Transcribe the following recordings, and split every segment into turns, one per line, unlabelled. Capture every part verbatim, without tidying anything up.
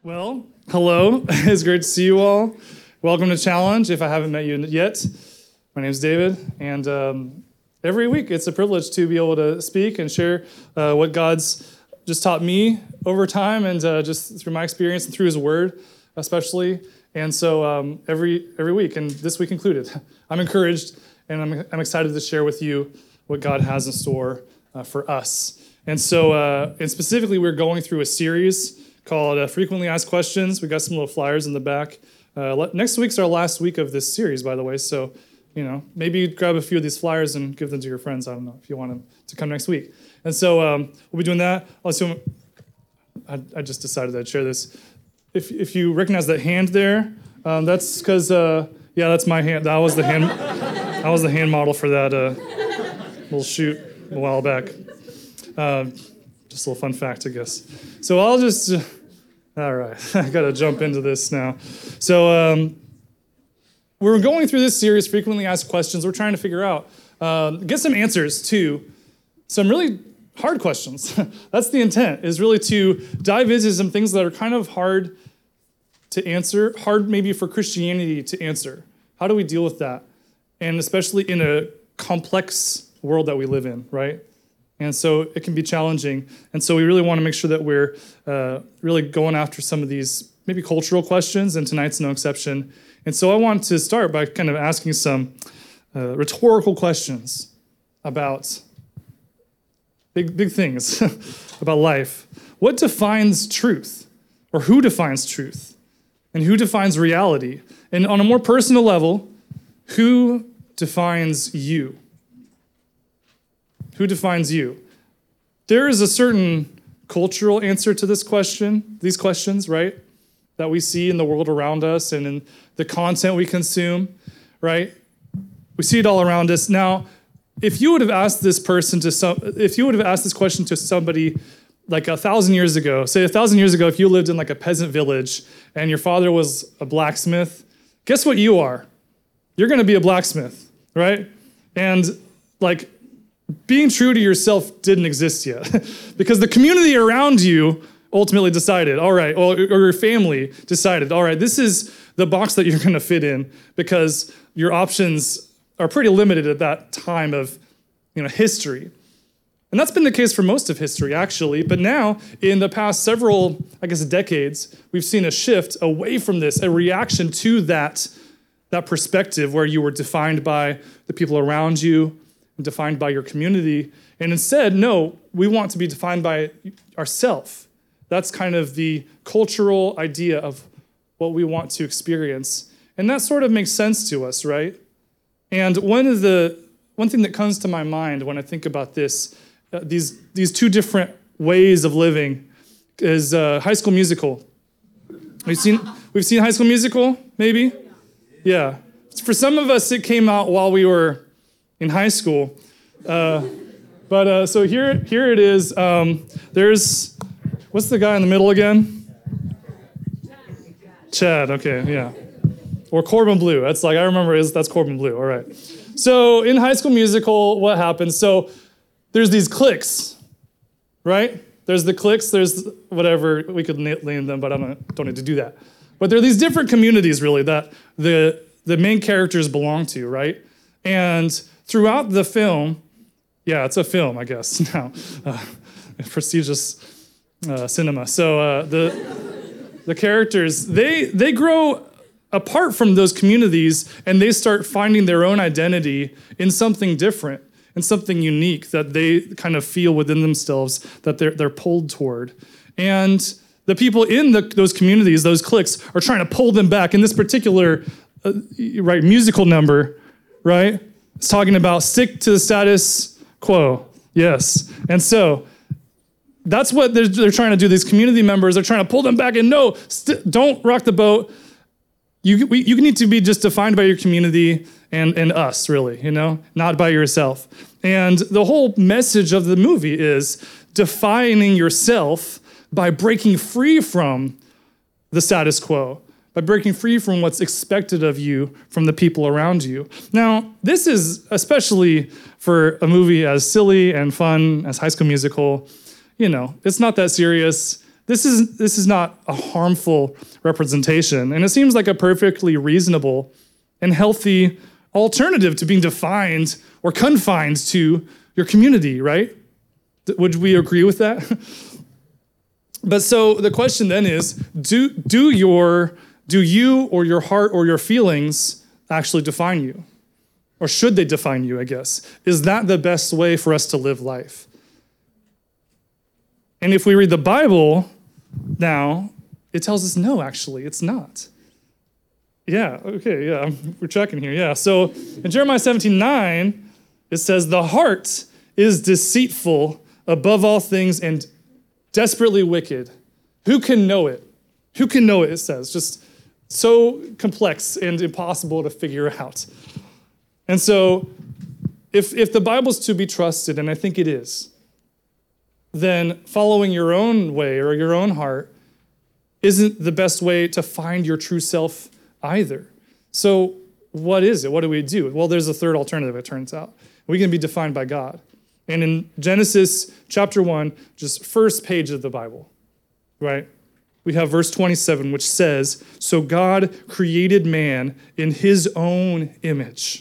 Well, hello. It's great to see you all. Welcome to Challenge, if I haven't met you yet. My name is David, and um, every week it's a privilege to be able to speak and share uh, what God's just taught me over time and uh, just through my experience and through His Word, especially. And so um, every every week, and this week included, I'm encouraged and I'm, I'm excited to share with you what God has in store uh, for us. And so, uh, and specifically, we're going through a series called uh, Frequently Asked Questions. We got some little flyers in the back. Uh, le- next week's our last week of this series, by the way. So, you know, maybe grab a few of these flyers and give them to your friends. I don't know if you want them to come next week. And so um, we'll be doing that. I'll assume, I, I just decided I'd share this. If if you recognize that hand there, um, that's because, uh, yeah, that's my hand. That was the hand. That was the hand model for that uh, little shoot a while back. Uh, just a little fun fact, I guess. So I'll just, uh, all right, I got to jump into this now. So um, we're going through this series, Frequently Asked Questions. We're trying to figure out, uh, get some answers to some really hard questions. That's the intent, is really to dive into some things that are kind of hard to answer, hard maybe for Christianity to answer. How do we deal with that? And especially in a complex world that we live in, right? And so it can be challenging. And so we really want to make sure that we're uh, really going after some of these maybe cultural questions, and tonight's no exception. And so I want to start by kind of asking some uh, rhetorical questions about big, big things about life. What defines truth? Or who defines truth? And who defines reality? And on a more personal level, who defines you? Who defines you? There is a certain cultural answer to this question, these questions, right? That we see in the world around us and in the content we consume, right? We see it all around us. Now, if you would have asked this person to some, if you would have asked this question to somebody like a thousand years ago, say a thousand years ago, if you lived in like a peasant village and your father was a blacksmith, guess what you are? You're going to be a blacksmith, right? And like, being true to yourself didn't exist yet because the community around you ultimately decided, all right, or, or your family decided, all right, this is the box that you're going to fit in because your options are pretty limited at that time of, you know, history. And that's been the case for most of history, actually. But now, in the past several, I guess, decades, we've seen a shift away from this, a reaction to that, that perspective where you were defined by the people around you, defined by your community. And instead, no, we want to be defined by ourselves. That's kind of the cultural idea of what we want to experience. And that sort of makes sense to us, right? And one of the one thing that comes to my mind when I think about this, uh, these these two different ways of living, is uh, High School Musical. We've seen we've seen High School Musical, maybe? Yeah. For some of us, it came out while we were in high school. Uh, but uh, so here, here it is. Um, there's, what's the guy in the middle again? Chad, okay, yeah. Or Corbin Bleu. That's like, I remember is that's Corbin Bleu, all right. So in High School Musical, what happens? So there's these cliques, right? There's the cliques, there's whatever, we could name them, but I don't, don't need to do that. But there are these different communities, really, that the, the main characters belong to, right? And throughout the film, yeah, it's a film, I guess, now, uh, prestigious uh, cinema. So uh, the the characters, they they grow apart from those communities, and they start finding their own identity in something different, in something unique that they kind of feel within themselves that they're they're pulled toward. And the people in the, those communities, those cliques, are trying to pull them back. In this particular uh, right musical number, right? It's talking about stick to the status quo. Yes. And so that's what they're, they're trying to do. These community members are trying to pull them back and no, st- don't rock the boat. You we, you need to be just defined by your community and, and us, really, you know, not by yourself. And the whole message of the movie is defining yourself by breaking free from the status quo, by breaking free from what's expected of you from the people around you. Now, this is especially for a movie as silly and fun as High School Musical. You know, it's not that serious. This is this is not a harmful representation, and it seems like a perfectly reasonable and healthy alternative to being defined or confined to your community, right? Would we agree with that? But so the question then is, do do your do you or your heart or your feelings actually define you? Or should they define you, I guess? Is that the best way for us to live life? And if we read the Bible now, it tells us no, actually, it's not. Yeah, okay, yeah, we're checking here, yeah. So in Jeremiah seventeen nine, it says, the heart is deceitful above all things and desperately wicked. Who can know it? Who can know it, it says. Just so complex and impossible to figure out. And so if, if the Bible's to be trusted, and I think it is, then following your own way or your own heart isn't the best way to find your true self either. So what is it? What do we do? Well, there's a third alternative, it turns out. We can be defined by God. And in Genesis chapter one, just first page of the Bible, right? We have verse twenty-seven, which says, so God created man in his own image.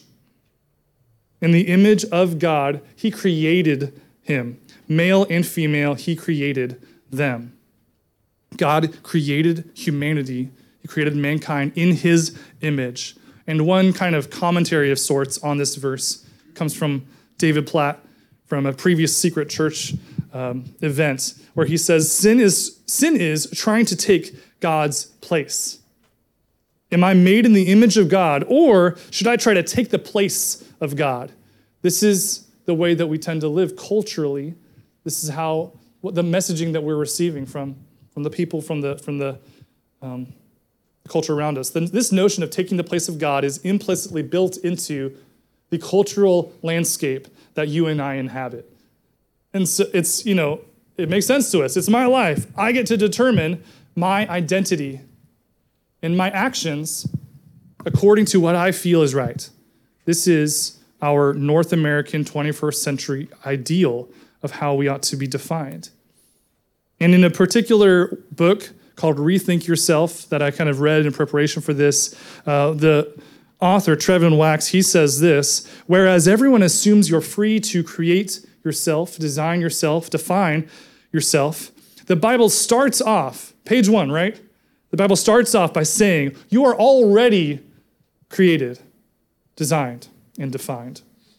In the image of God, he created him. Male and female, he created them. God created humanity. He created mankind in his image. And one kind of commentary of sorts on this verse comes from David Platt from a previous Secret Church um, event where he says, sin is, sin is trying to take God's place. Am I made in the image of God, or should I try to take the place of God? This is the way that we tend to live culturally. This is how, what the messaging that we're receiving from, from the people, from the, from the um, culture around us. Then this notion of taking the place of God is implicitly built into the cultural landscape that you and I inhabit. And so it's, you know, it makes sense to us. It's my life. I get to determine my identity and my actions according to what I feel is right. This is our North American twenty-first century ideal of how we ought to be defined. And in a particular book called Rethink Yourself that I kind of read in preparation for this, uh, the author, Trevin Wax, he says this, whereas everyone assumes you're free to create yourself, design yourself, define yourself, the Bible starts off, page one, right? The Bible starts off by saying, you are already created, designed, and defined.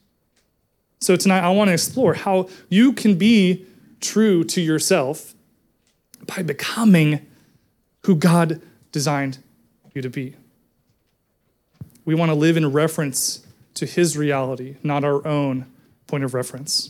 So tonight I want to explore how you can be true to yourself by becoming who God designed you to be. We want to live in reference to his reality, not our own point of reference.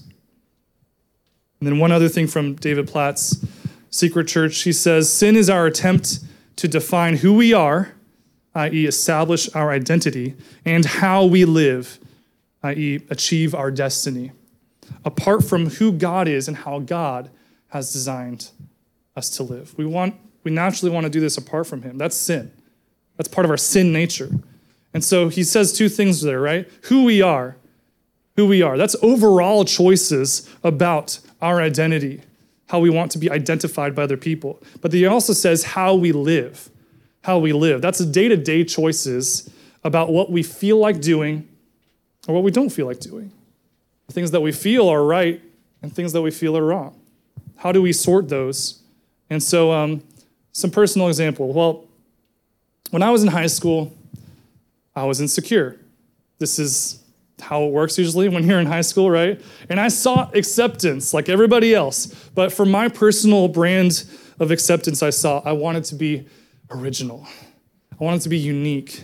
And then one other thing from David Platt's Secret Church, he says, sin is our attempt to define who we are, that is establish our identity, and how we live, that is achieve our destiny, apart from who God is and how God has designed us to live. We want, we naturally want to do this apart from him. That's sin. That's part of our sin nature. And so he says two things there, right? Who we are, who we are. That's overall choices about our identity, how we want to be identified by other people. But he also says how we live, how we live. That's the day-to-day choices about what we feel like doing or what we don't feel like doing. The things that we feel are right and things that we feel are wrong. How do we sort those? And so um, some personal example. Well, when I was in high school, I was insecure. This is how it works usually when you're in high school, right? And I sought acceptance like everybody else. But for my personal brand of acceptance I saw, I wanted to be original. I wanted to be unique.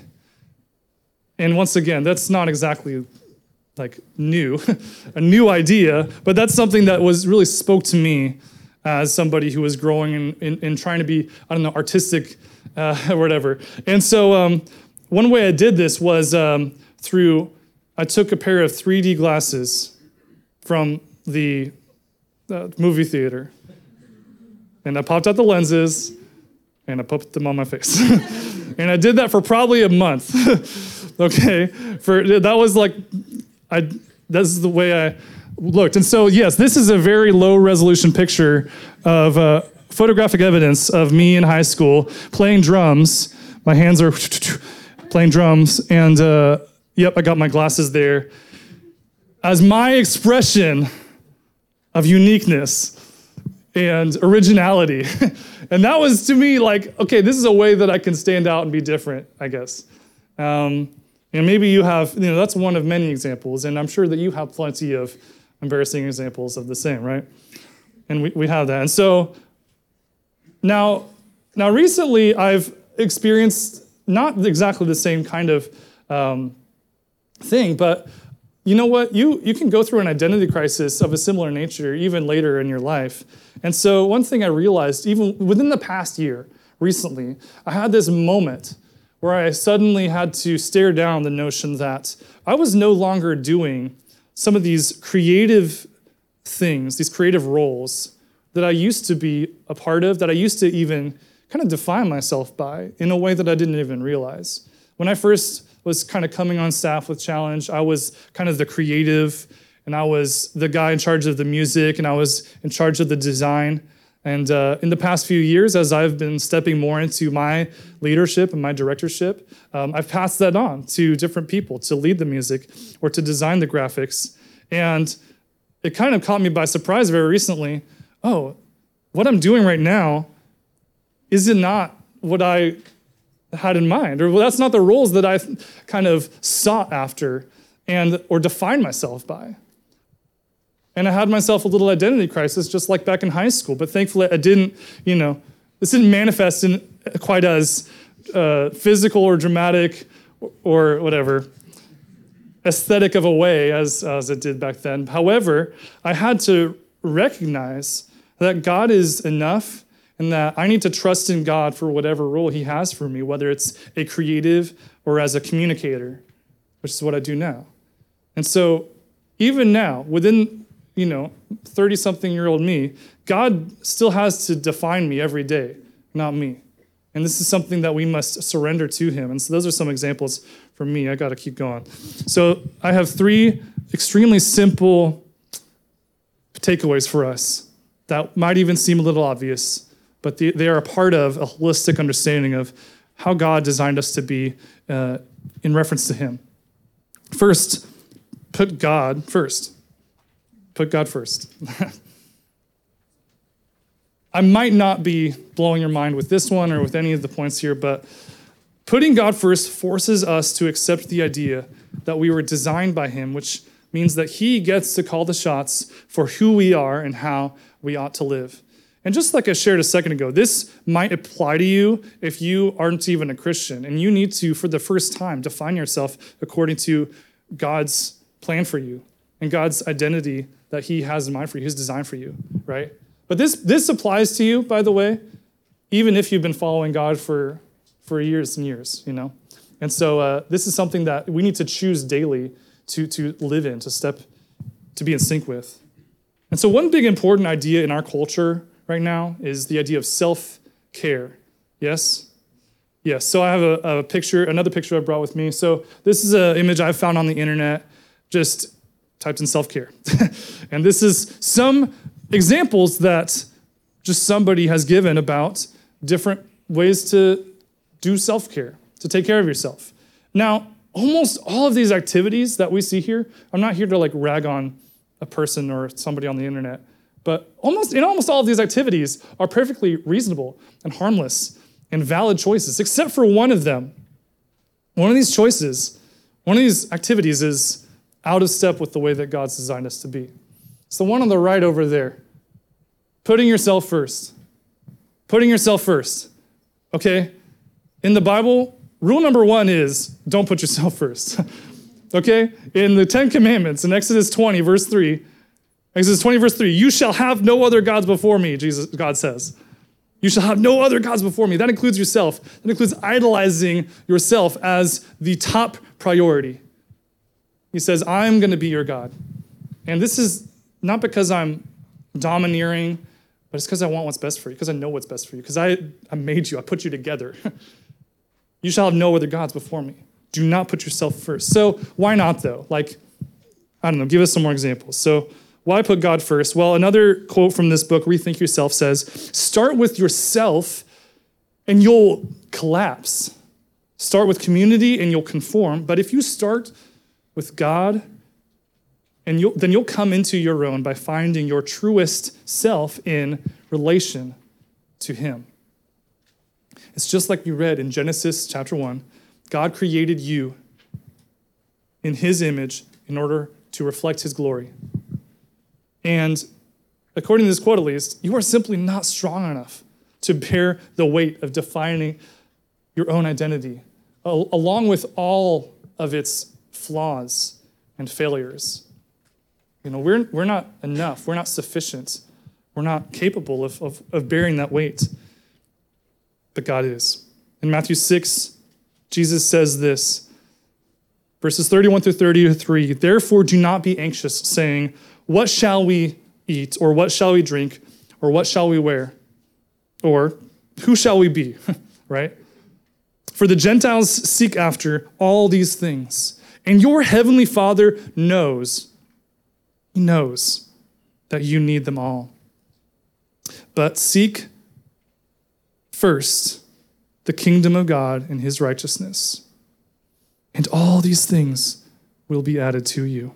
And once again, that's not exactly like new, a new idea, but that's something that was really spoke to me as somebody who was growing and, and, and trying to be, I don't know, artistic uh, or whatever. And so um, one way I did this was um, through, I took a pair of three D glasses from the uh, movie theater, and I popped out the lenses, and I put them on my face. And I did that for probably a month. Okay, for that was like, I. This is the way I looked. And so, yes, this is a very low resolution picture of uh, photographic evidence of me in high school playing drums. My hands are playing drums, and uh, yep, I got my glasses there. As my expression of uniqueness and originality. And that was, to me, like, okay, this is a way that I can stand out and be different, I guess. Um, and maybe you have, you know, that's one of many examples, and I'm sure that you have plenty of embarrassing examples of the same, right? And we, we have that. And so now, now recently I've experienced not exactly the same kind of um, thing, but you know what? You, you can go through an identity crisis of a similar nature even later in your life. And so one thing I realized, even within the past year, recently, I had this moment where I suddenly had to stare down the notion that I was no longer doing some of these creative things, these creative roles that I used to be a part of, that I used to even kind of define myself by in a way that I didn't even realize. When I first was kind of coming on staff with Challenge, I was kind of the creative, and I was the guy in charge of the music, and I was in charge of the design. And uh, in the past few years, as I've been stepping more into my leadership and my directorship, um, I've passed that on to different people to lead the music or to design the graphics. And it kind of caught me by surprise very recently. Oh, what I'm doing right now, is it not what I had in mind? Or well, that's not the roles that I kind of sought after and or defined myself by. And I had myself a little identity crisis, just like back in high school. But thankfully, I didn't, you know, this didn't manifest in quite as uh, physical or dramatic or whatever aesthetic of a way as, as it did back then. However, I had to recognize that God is enough and that I need to trust in God for whatever role he has for me, whether it's a creative or as a communicator, which is what I do now. And so even now, within, you know, thirty-something-year-old me, God still has to define me every day, not me. And this is something that we must surrender to him. And so those are some examples for me. I got to keep going. So I have three extremely simple takeaways for us that might even seem a little obvious, but they, they are a part of a holistic understanding of how God designed us to be uh, in reference to him. First, put God first. Put God first. I might not be blowing your mind with this one or with any of the points here, but putting God first forces us to accept the idea that we were designed by him, which means that he gets to call the shots for who we are and how we ought to live. And just like I shared a second ago, this might apply to you if you aren't even a Christian, and you need to, for the first time, define yourself according to God's plan for you and God's identity that he has in mind for you, his design for you, right? But this this applies to you, by the way, even if you've been following God for, for years and years, you know? And so uh, this is something that we need to choose daily to, to live in, to step, to be in sync with. And so one big important idea in our culture right now is the idea of self-care. Yes? Yes. So I have a, a picture, another picture I brought with me. So this is an image I found on the internet, just typed in self-care. And this is some examples that just somebody has given about different ways to do self-care, to take care of yourself. Now, almost all of these activities that we see here, I'm not here to like rag on a person or somebody on the internet, but almost in almost all of these activities are perfectly reasonable and harmless and valid choices, except for one of them. One of these choices, one of these activities is out of step with the way that God's designed us to be. It's the one on the right over there. Putting yourself first. Putting yourself first. Okay? In the Bible, rule number one is don't put yourself first. Okay? In the Ten Commandments, in Exodus twenty, verse three, Exodus twenty, verse three, you shall have no other gods before me, Jesus, God says. You shall have no other gods before me. That includes yourself. That includes idolizing yourself as the top priority. He says, I'm going to be your God. And this is not because I'm domineering, but it's because I want what's best for you, because I know what's best for you, because I, I made you, I put you together. You shall have no other gods before me. Do not put yourself first. So why not, though? Like, I don't know, give us some more examples. So Why put God first? Well, another quote from this book, Rethink Yourself, says, start with yourself and you'll collapse. Start with community and you'll conform. But if you start with God, and you'll, then you'll come into your own by finding your truest self in relation to him. It's just like we read in Genesis chapter one. God created you in his image in order to reflect his glory. And according to this quote at least, you are simply not strong enough to bear the weight of defining your own identity, along with all of its flaws and failures. You know, we're we're not enough. We're not sufficient. We're not capable of, of, of bearing that weight. But God is. In Matthew six, Jesus says this, verses thirty-one through thirty-three, therefore do not be anxious, saying, what shall we eat, or what shall we drink, or what shall we wear? Or who shall we be, right? For the Gentiles seek after all these things, and your heavenly Father knows, he knows that you need them all. But seek first the kingdom of God and his righteousness, and all these things will be added to you.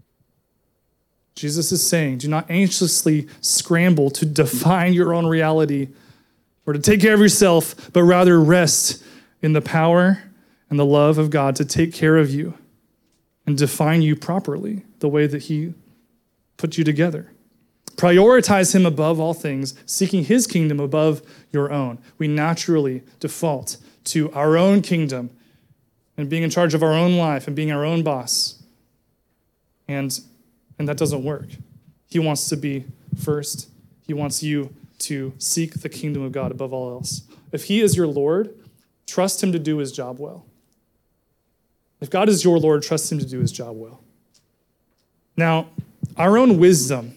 Jesus is saying, do not anxiously scramble to define your own reality or to take care of yourself, but rather rest in the power and the love of God to take care of you and define you properly the way that he put you together. Prioritize him above all things, seeking his kingdom above your own. We naturally default to our own kingdom and being in charge of our own life and being our own boss. And, and that doesn't work. He wants to be first. He wants you to seek the kingdom of God above all else. If he is your Lord, trust him to do his job well. If God is your Lord, trust him to do his job well. Now, our own wisdom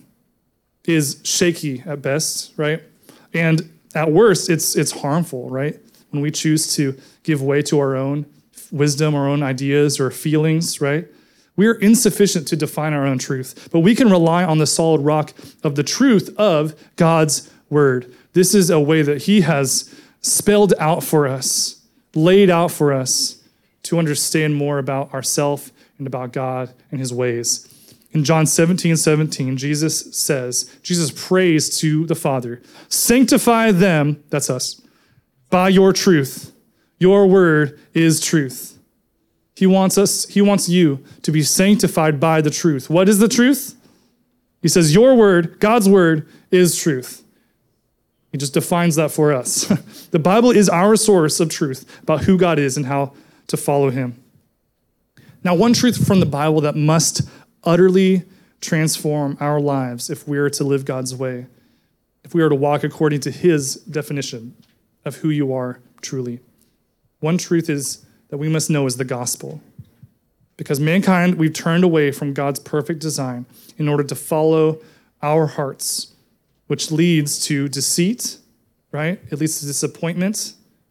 is shaky at best, right? And at worst, it's it's harmful, right? When we choose to give way to our own wisdom, our own ideas or feelings, right? We are insufficient to define our own truth, but we can rely on the solid rock of the truth of God's word. This is a way that he has spelled out for us, laid out for us to understand more about ourselves and about God and his ways. In John seventeen seventeen, Jesus says, Jesus prays to the Father, sanctify them, that's us, by your truth. Your word is truth. He wants us, he wants you to be sanctified by the truth. What is the truth? He says, your word, God's word, is truth. He just defines that for us. The Bible is our source of truth about who God is and how to follow him. Now, one truth from the Bible that must utterly transform our lives if we are to live God's way, if we are to walk according to his definition of who you are truly. One truth is that we must know is the gospel. Because mankind, we've turned away from God's perfect design in order to follow our hearts, which leads to deceit, right? It leads to disappointment,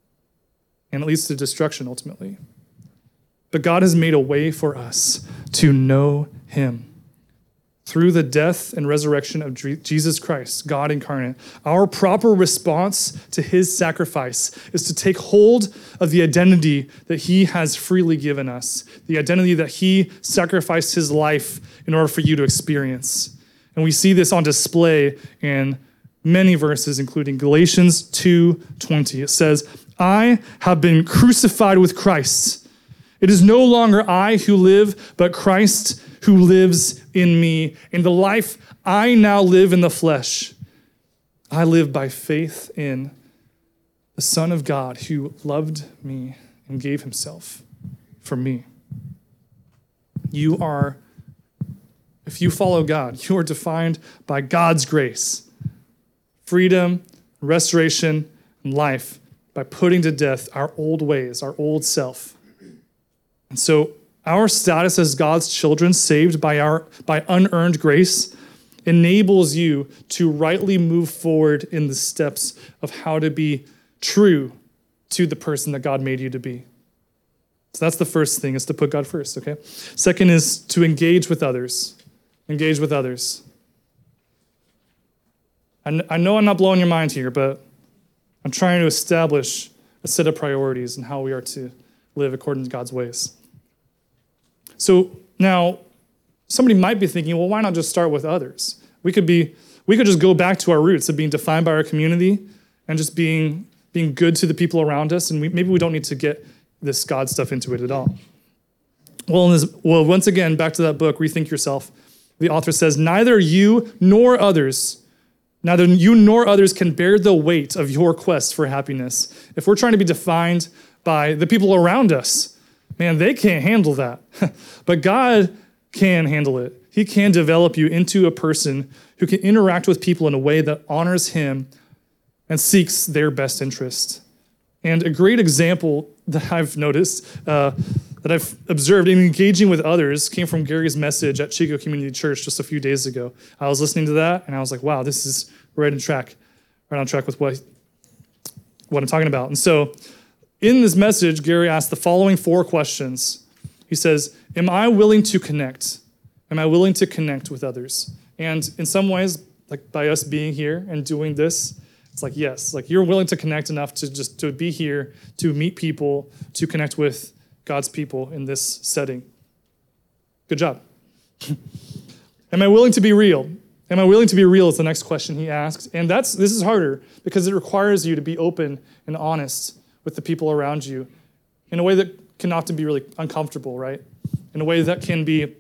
and it leads to destruction ultimately. But God has made a way for us to know him. Through the death and resurrection of Jesus Christ, God incarnate, our proper response to his sacrifice is to take hold of the identity that he has freely given us, the identity that he sacrificed his life in order for you to experience. And we see this on display in many verses, including Galatians two twenty. It says, I have been crucified with Christ. It is no longer I who live, but Christ who lives in me. In the life I now live in the flesh, I live by faith in the Son of God who loved me and gave himself for me. You are, if you follow God, you are defined by God's grace, freedom, restoration, and life by putting to death our old ways, our old self. And so our status as God's children, saved by our by unearned grace, enables you to rightly move forward in the steps of how to be true to the person that God made you to be. So that's the first thing, is to put God first, okay? Second is to engage with others. Engage with others. I, kn- I know I'm not blowing your mind here, but I'm trying to establish a set of priorities and how we are to live according to God's ways. So now, somebody might be thinking, well, why not just start with others? We could be, we could just go back to our roots of being defined by our community and just being, being good to the people around us, and we, maybe we don't need to get this God stuff into it at all. Well, in this, well, once again, back to that book, Rethink Yourself. The author says, neither you nor others, neither you nor others can bear the weight of your quest for happiness. If we're trying to be defined by the people around us, man, they can't handle that. But God can handle it. He can develop you into a person who can interact with people in a way that honors him and seeks their best interest. And a great example that I've noticed, uh, that I've observed in engaging with others came from Gary's message at Chico Community Church just a few days ago. I was listening to that and I was like, wow, this is right on track, right on track with what, what I'm talking about. And so in this message, Gary asked the following four questions. He says, am I willing to connect? Am I willing to connect with others? And in some ways, like by us being here and doing this, it's like, yes, like you're willing to connect enough to just to be here, to meet people, to connect with God's people in this setting. Good job. Am I willing to be real? Am I willing to be real is the next question he asked. And that's this is harder because it requires you to be open and honest with the people around you in a way that can often be really uncomfortable, right? In a way that can be,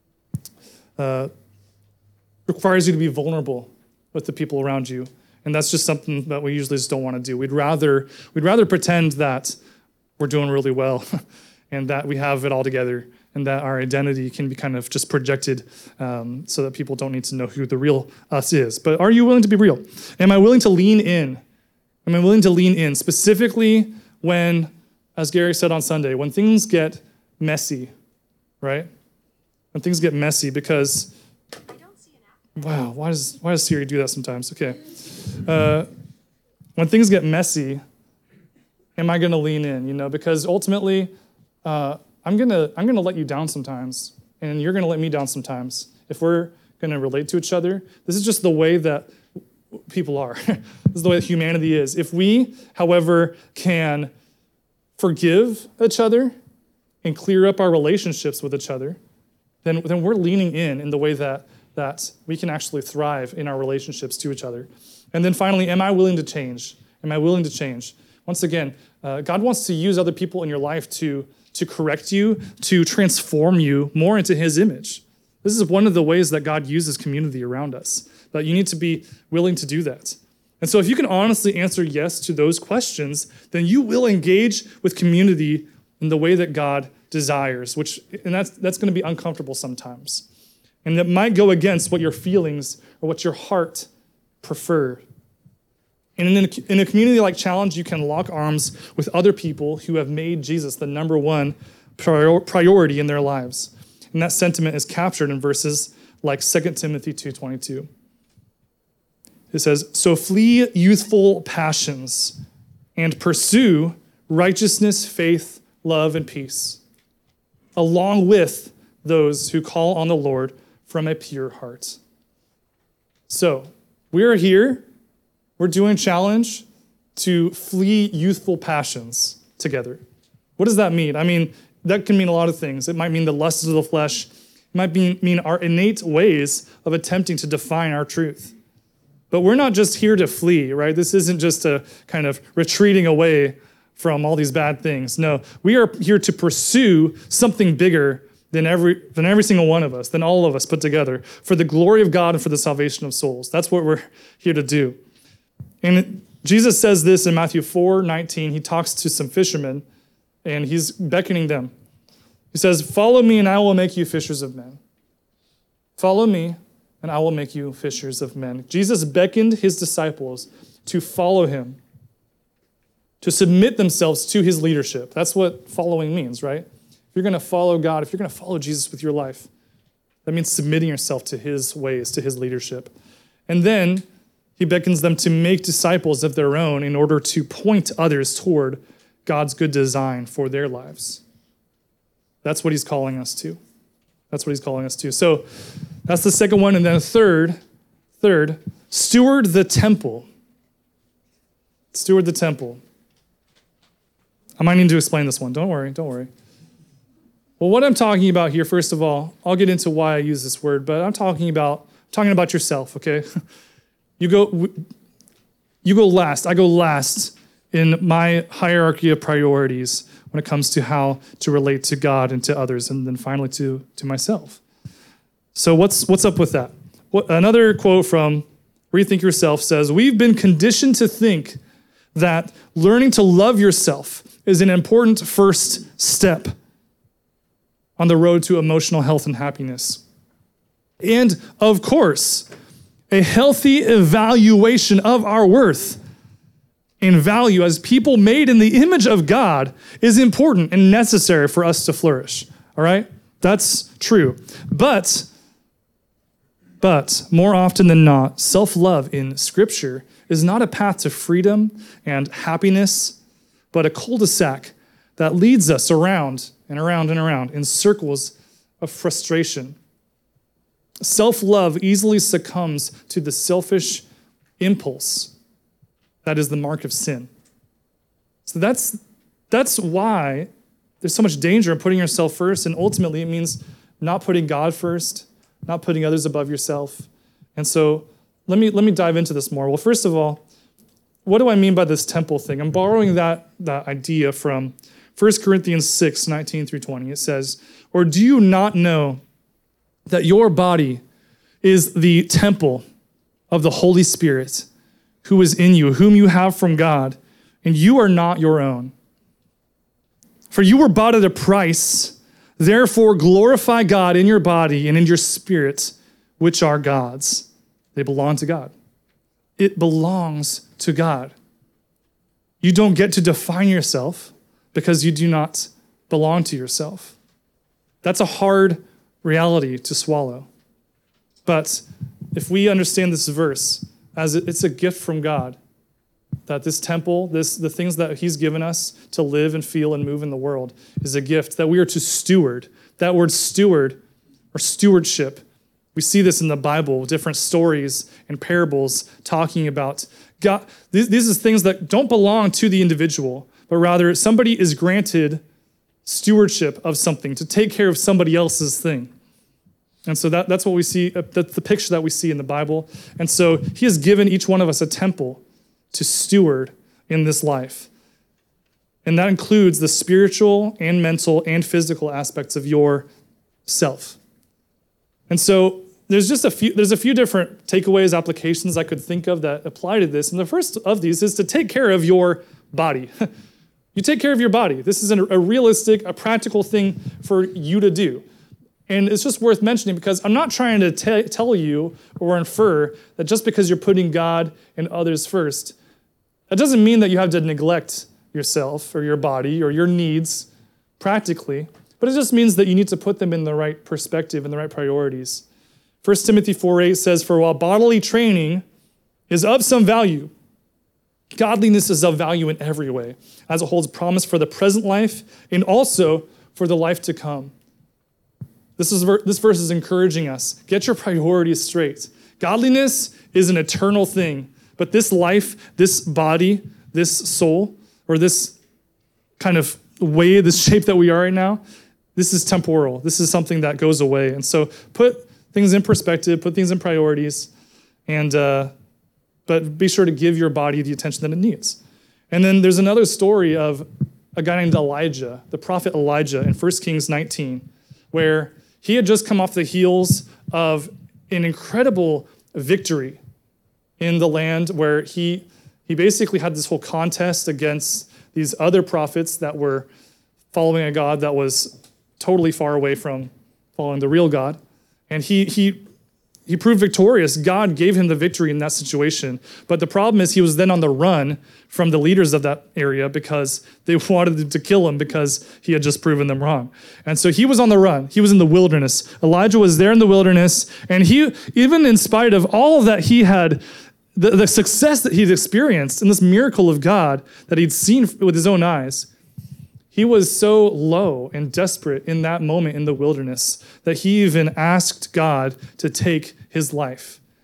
uh, requires you to be vulnerable with the people around you. And that's just something that we usually just don't want to do. We'd rather, we'd rather pretend that we're doing really well and that we have it all together and that our identity can be kind of just projected um, so that people don't need to know who the real us is. But are you willing to be real? Am I willing to lean in? Am I willing to lean in? Specifically when, as Gary said on Sunday, when things get messy, right? When things get messy because,
I don't see an app.
wow, why does, why does Siri do that sometimes? Okay. Uh, when things get messy, am I going to lean in? You know, because ultimately, uh, I'm gonna I'm gonna let you down sometimes, and you're gonna let me down sometimes. If we're gonna relate to each other, this is just the way that people are. This is the way that humanity is. If we, however, can forgive each other and clear up our relationships with each other, then then we're leaning in in the way that that we can actually thrive in our relationships to each other. And then finally, am I willing to change? Am I willing to change? Once again, uh, God wants to use other people in your life to to correct you, to transform you more into his image. This is one of the ways that God uses community around us, but you need to be willing to do that. And so if you can honestly answer yes to those questions, then you will engage with community in the way that God desires, which, and that's, that's going to be uncomfortable sometimes. And that might go against what your feelings or what your heart prefer. And in a, in a community like Challenge, you can lock arms with other people who have made Jesus the number one prior, priority in their lives. And that sentiment is captured in verses like Second Timothy two twenty-two. It says, so flee youthful passions and pursue righteousness, faith, love, and peace, along with those who call on the Lord from a pure heart. So we are here. We're doing Challenge to flee youthful passions together. What does that mean? I mean, that can mean a lot of things. It might mean the lusts of the flesh. It might be, mean our innate ways of attempting to define our truth. But we're not just here to flee, right? This isn't just a kind of retreating away from all these bad things. No, we are here to pursue something bigger than every, than every single one of us, than all of us put together, for the glory of God and for the salvation of souls. That's what we're here to do. And Jesus says this in Matthew four nineteen. He talks to some fishermen, and he's beckoning them. He says, follow me, and I will make you fishers of men. Follow me, and I will make you fishers of men. Jesus beckoned his disciples to follow him, to submit themselves to his leadership. That's what following means, right? If you're going to follow God, if you're going to follow Jesus with your life, that means submitting yourself to his ways, to his leadership. And then he beckons them to make disciples of their own in order to point others toward God's good design for their lives. That's what he's calling us to. That's what he's calling us to. So that's the second one. And then third, Third, steward the temple. Steward the temple. I might need to explain this one. Don't worry, don't worry. Well, what I'm talking about here, first of all, I'll get into why I use this word, but I'm talking about talking about yourself, okay? You go you go last. I go last in my hierarchy of priorities when it comes to how to relate to God and to others, and then finally to, to myself. So what's what's up with that? What, another quote from Rethink Yourself says, "We've been conditioned to think that learning to love yourself is an important first step on the road to emotional health and happiness. And of course, a healthy evaluation of our worth and value as people made in the image of God is important and necessary for us to flourish." All right? That's true. But, but more often than not, self-love in Scripture is not a path to freedom and happiness, but a cul-de-sac that leads us around and around and around in circles of frustration. Self-love easily succumbs to the selfish impulse that is the mark of sin. So that's, that's why there's so much danger in putting yourself first, and ultimately it means not putting God first, not putting others above yourself. And so let me, let me dive into this more. Well, first of all, what do I mean by this temple thing? I'm borrowing that, that idea from First Corinthians six, nineteen through twenty. It says, "Or do you not know that your body is the temple of the Holy Spirit who is in you, whom you have from God, and you are not your own? For you were bought at a price. Therefore glorify God in your body and in your spirit, which are God's." They belong to God. It belongs to God. You don't get to define yourself because you do not belong to yourself. That's a hard reality to swallow. But if we understand this verse as it's a gift from God, that this temple, this the things that he's given us to live and feel and move in the world is a gift that we are to steward. That word steward or stewardship, we see this in the Bible, different stories and parables talking about God. These, these are things that don't belong to the individual, but rather somebody is granted stewardship of something to take care of somebody else's thing. And so that, that's what we see, that's the picture that we see in the Bible. And so he has given each one of us a temple to steward in this life. And that includes the spiritual and mental and physical aspects of your self. And so there's just a few, there's a few different takeaways, applications I could think of that apply to this. And the first of these is to take care of your body. You take care of your body. This is a realistic, a practical thing for you to do. And it's just worth mentioning because I'm not trying to t- tell you or infer that just because you're putting God and others first, that doesn't mean that you have to neglect yourself or your body or your needs practically, but it just means that you need to put them in the right perspective and the right priorities. First Timothy four eight says, "For while bodily training is of some value, godliness is of value in every way, as it holds promise for the present life and also for the life to come." This is this verse is encouraging us. Get your priorities straight. Godliness is an eternal thing, but this life, this body, this soul, or this kind of way, this shape that we are right now, this is temporal. This is something that goes away. And so put things in perspective, put things in priorities, and uh, but be sure to give your body the attention that it needs. And then there's another story of a guy named Elijah, the prophet Elijah in First Kings nineteen, where he had just come off the heels of an incredible victory in the land where he, he basically had this whole contest against these other prophets that were following a God that was totally far away from following the real God. And he he he proved victorious. God gave him the victory in that situation. But the problem is he was then on the run from the leaders of that area because they wanted to kill him because he had just proven them wrong. And so he was on the run. He was in the wilderness. Elijah was there in the wilderness. And he, even in spite of all of that he had, the, the success that he'd experienced and this miracle of God that he'd seen with his own eyes, he was so low and desperate in that moment in the wilderness that he even asked God to take his life.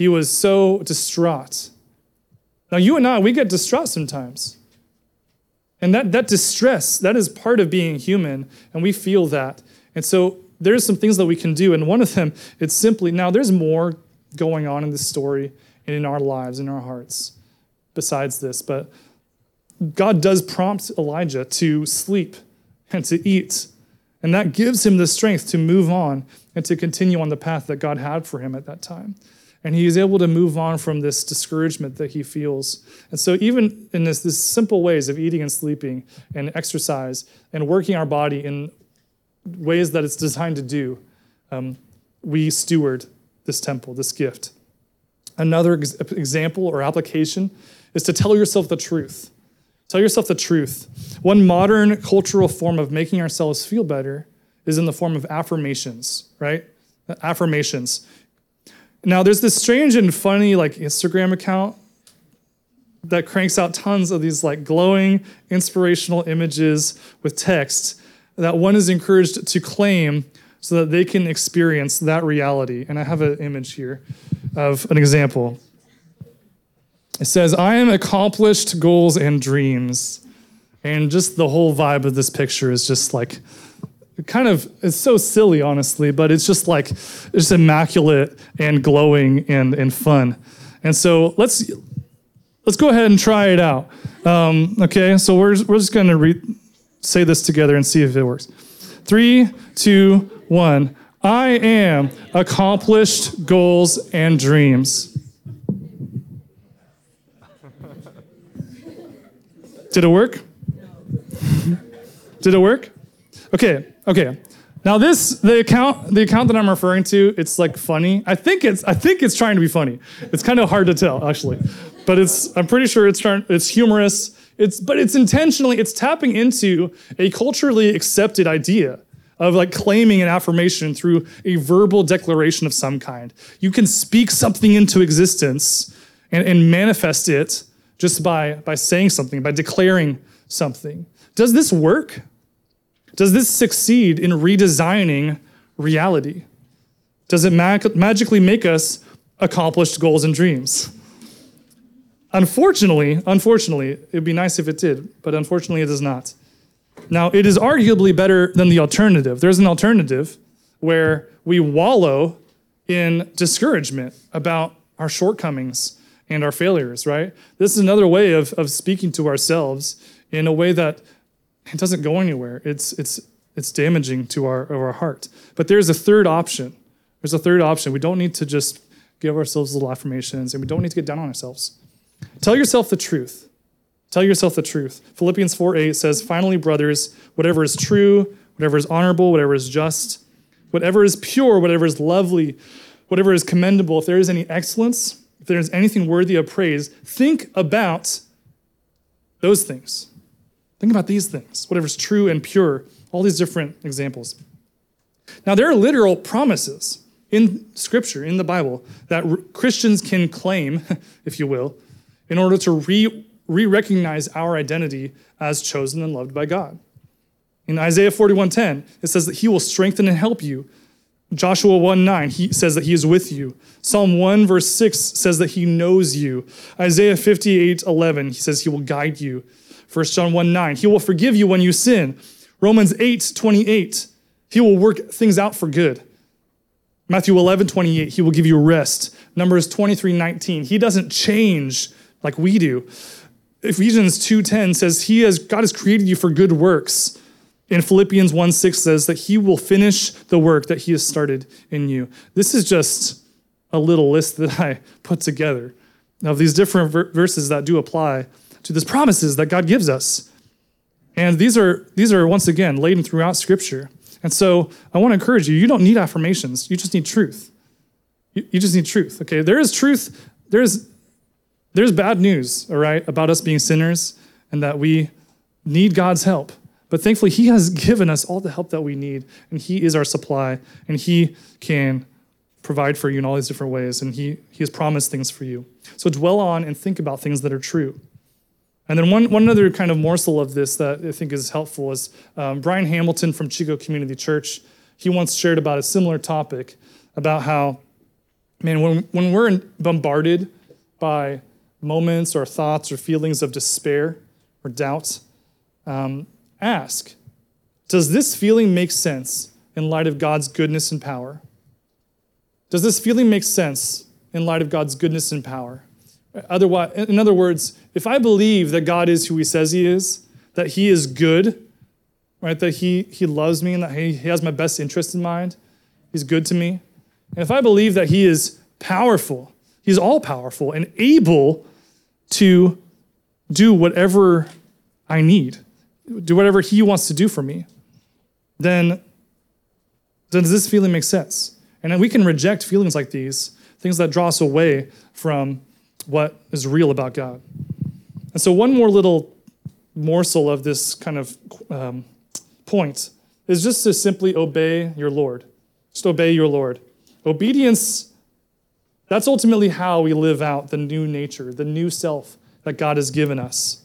He was so distraught. Now, you and I, we get distraught sometimes. And that, that distress, that is part of being human, and we feel that. And so there's some things that we can do, and one of them, it's simply, now there's more going on in this story and in our lives, in our hearts, besides this, but God does prompt Elijah to sleep and to eat, and that gives him the strength to move on and to continue on the path that God had for him at that time. And he is able to move on from this discouragement that he feels. And so even in this, this simple ways of eating and sleeping and exercise and working our body in ways that it's designed to do, um, we steward this temple, this gift. Another ex- example or application is to tell yourself the truth. Tell yourself the truth. One modern cultural form of making ourselves feel better is in the form of affirmations, right? Affirmations. Now, there's this strange and funny like Instagram account that cranks out tons of these like glowing, inspirational images with text that one is encouraged to claim so that they can experience that reality. And I have an image here of an example. It says, I am accomplished goals and dreams. And just the whole vibe of this picture is just like, kind of, it's so silly, honestly, but it's just like, it's immaculate and glowing and, and fun. And so let's let's go ahead and try it out. Um, okay, so we're, we're just going to re- say this together and see if it works. Three, two, one. I am accomplished goals and dreams. Did it work? Did it work? Okay, okay. Now this, the account, the account that I'm referring to, it's like funny. I think it's, I think it's trying to be funny. It's kind of hard to tell, actually, but it's, I'm pretty sure it's trying, it's humorous. It's, but it's intentionally, it's tapping into a culturally accepted idea of like claiming an affirmation through a verbal declaration of some kind. You can speak something into existence and, and manifest it just by, by saying something, by declaring something. Does this work? Does this succeed in redesigning reality? Does it mag- magically make us accomplished goals and dreams? Unfortunately, unfortunately, it'd be nice if it did, but unfortunately it does not. Now, it is arguably better than the alternative. There's an alternative where we wallow in discouragement about our shortcomings and our failures, right? This is another way of, of speaking to ourselves in a way that it doesn't go anywhere. It's it's it's damaging to our, our heart. But there's a third option. There's a third option. We don't need to just give ourselves little affirmations, and we don't need to get down on ourselves. Tell yourself the truth. Tell yourself the truth. Philippians four eight says, finally, brothers, whatever is true, whatever is honorable, whatever is just, whatever is pure, whatever is lovely, whatever is commendable, if there is any excellence, if there is anything worthy of praise, think about those things. Think about these things, whatever's true and pure, all these different examples. Now, there are literal promises in Scripture, in the Bible, that r- Christians can claim, if you will, in order to re- re-recognize our identity as chosen and loved by God. In Isaiah forty-one ten, it says that he will strengthen and help you. Joshua one nine, he says that he is with you. Psalm one verse six says that he knows you. Isaiah fifty-eight eleven, he says he will guide you. First John one nine, he will forgive you when you sin. Romans eight twenty-eight, he will work things out for good. Matthew eleven twenty-eight, he will give you rest. Numbers twenty-three nineteen, he doesn't change like we do. Ephesians two ten says he has God has created you for good works. And Philippians one six says that he will finish the work that he has started in you. This is just a little list that I put together of these different ver- verses that do apply to these promises that God gives us. And these are, these are once again, laden throughout Scripture. And so I want to encourage you, you don't need affirmations. You just need truth. You, you just need truth, okay? There is truth. There's, there's bad news, all right, about us being sinners and that we need God's help. But thankfully, he has given us all the help that we need, and he is our supply, and he can provide for you in all these different ways, and he, he has promised things for you. So dwell on and think about things that are true. And then one, one other kind of morsel of this that I think is helpful is um, Brian Hamilton from Chico Community Church. He once shared about a similar topic, about how Man, when, when we're bombarded by moments or thoughts or feelings of despair or doubt, um, ask, does this feeling make sense in light of God's goodness and power? Does this feeling make sense in light of God's goodness and power? Otherwise, in other words, if I believe that God is who he says he is, that he is good, right, that he, he loves me and that he, he has my best interest in mind, he's good to me, and if I believe that he is powerful, he's all powerful and able to do whatever I need, do whatever he wants to do for me, then, then does this feeling make sense? And then we can reject feelings like these, things that draw us away from what is real about God. And so one more little morsel of this kind of um, point is just to simply obey your Lord. Just obey your Lord. Obedience, that's ultimately how we live out the new nature, the new self that God has given us.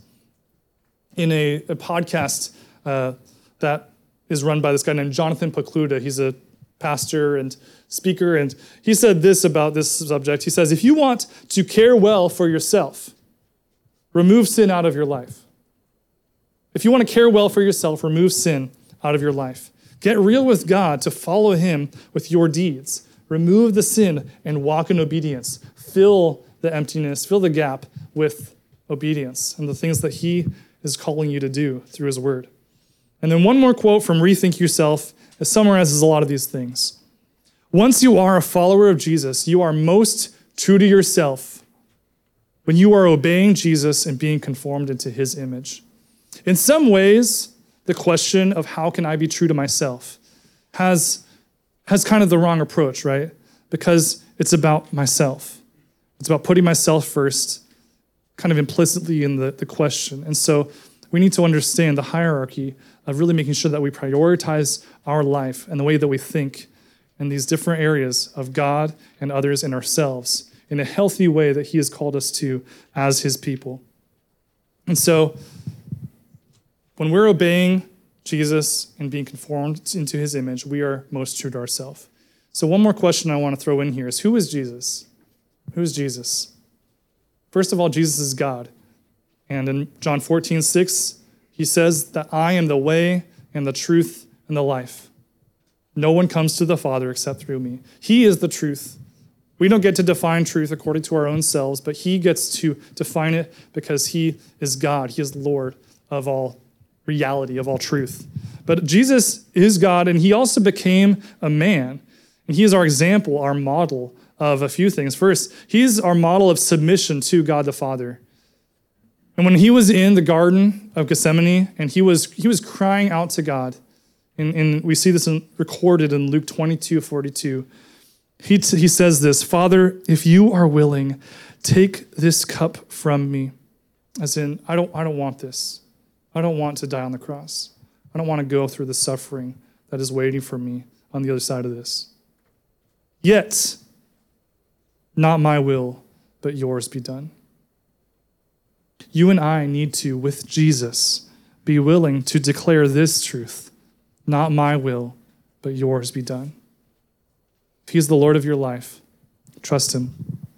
In a, a podcast uh, that is run by this guy named Jonathan Pokluda, he's a pastor and speaker, and he said this about this subject. He says, if you want to care well for yourself, remove sin out of your life. If you want to care well for yourself, remove sin out of your life. Get real with God to follow him with your deeds. Remove the sin and walk in obedience. Fill the emptiness, fill the gap with obedience and the things that he is calling you to do through his word. And then one more quote from Rethink Yourself that summarizes a lot of these things. Once you are a follower of Jesus, you are most true to yourself when you are obeying Jesus and being conformed into his image. In some ways, the question of how can I be true to myself has, has kind of the wrong approach, right? Because it's about myself. It's about putting myself first, kind of implicitly in the, the question. And so we need to understand the hierarchy of really making sure that we prioritize our life and the way that we think in these different areas of God and others and ourselves in a healthy way that he has called us to as his people. And so when we're obeying Jesus and being conformed into his image, we are most true to ourselves. So one more question I want to throw in here is, who is Jesus? Who is Jesus? First of all, Jesus is God. And in John fourteen six, he says that I am the way and the truth and the life. No one comes to the Father except through me. He is the truth. We don't get to define truth according to our own selves, but he gets to define it because he is God. He is Lord of all reality, of all truth. But Jesus is God, and he also became a man. And he is our example, our model of a few things. First, he's our model of submission to God the Father. And when he was in the Garden of Gethsemane, and he was he was crying out to God, and, and we see this in, recorded in Luke twenty-two forty-two, he, t- he says this, Father, if you are willing, take this cup from me. As in, I don't, I don't want this. I don't want to die on the cross. I don't want to go through the suffering that is waiting for me on the other side of this. Yet, not my will, but yours be done. You and I need to, with Jesus, be willing to declare this truth. Not my will, but yours be done. If he's the Lord of your life, trust him.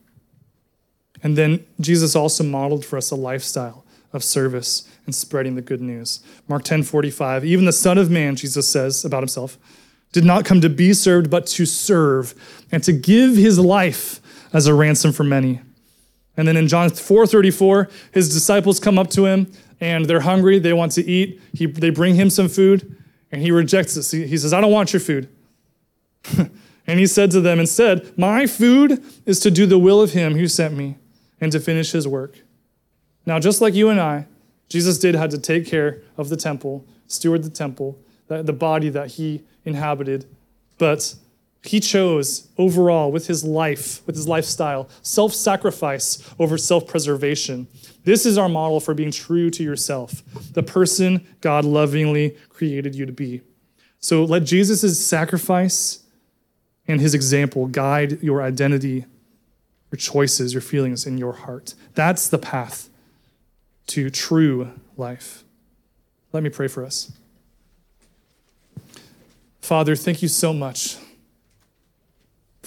And then Jesus also modeled for us a lifestyle of service and spreading the good news. Mark ten forty-five, even the Son of Man, Jesus says about himself, did not come to be served, but to serve and to give his life as a ransom for many. And then in John four thirty-four, his disciples come up to him and they're hungry. They want to eat. He, they bring him some food and he rejects it. He says, I don't want your food. And he said to them instead, my food is to do the will of him who sent me and to finish his work. Now, just like you and I, Jesus did have to take care of the temple, steward the temple, the, the body that he inhabited, but he chose overall with his life, with his lifestyle, self-sacrifice over self-preservation. This is our model for being true to yourself, the person God lovingly created you to be. So let Jesus' sacrifice and his example guide your identity, your choices, your feelings in your heart. That's the path to true life. Let me pray for us. Father, thank you so much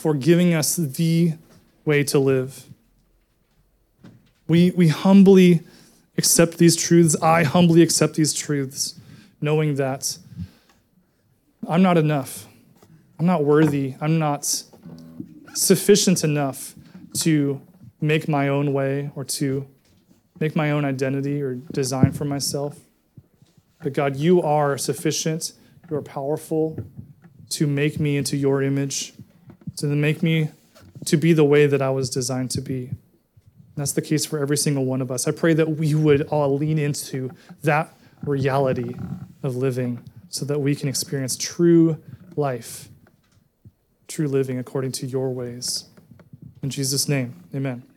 for giving us the way to live. We, we humbly accept these truths. I humbly accept these truths, knowing that I'm not enough. I'm not worthy. I'm not sufficient enough to make my own way or to make my own identity or design for myself. But God, you are sufficient. You are powerful to make me into your image, to make me to be the way that I was designed to be. And that's the case for every single one of us. I pray that we would all lean into that reality of living so that we can experience true life, true living according to your ways. In Jesus' name, amen.